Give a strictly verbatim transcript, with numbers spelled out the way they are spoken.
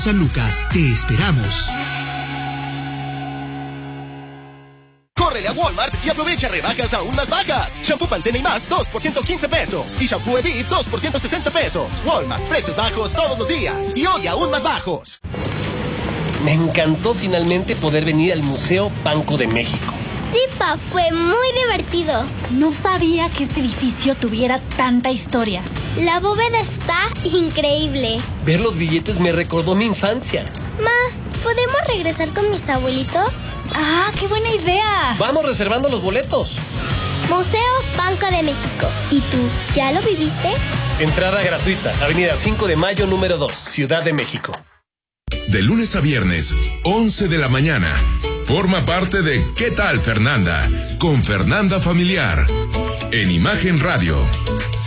San Lucas, te esperamos. Córrele a Walmart y aprovecha rebajas aún más bajas. Shampoo Pantene y más, dos por ciento quince pesos. Y shampoo Edith, dos por ciento sesenta pesos. Walmart, precios bajos todos los días. Y hoy aún más bajos. Me encantó finalmente poder venir al Museo Banco de México. Sí, pa, fue muy divertido. No sabía que este edificio tuviera tanta historia. La bóveda está increíble. Ver los billetes me recordó mi infancia. Ma, ¿podemos regresar con mis abuelitos? ¡Ah, qué buena idea! Vamos reservando los boletos. Museo Banco de México. ¿Y tú, ya lo viviste? Entrada gratuita, Avenida cinco de Mayo, número dos, Ciudad de México. De lunes a viernes, once de la mañana. Forma parte de ¿Qué tal, Fernanda? Con Fernanda Familiar. En Imagen Radio.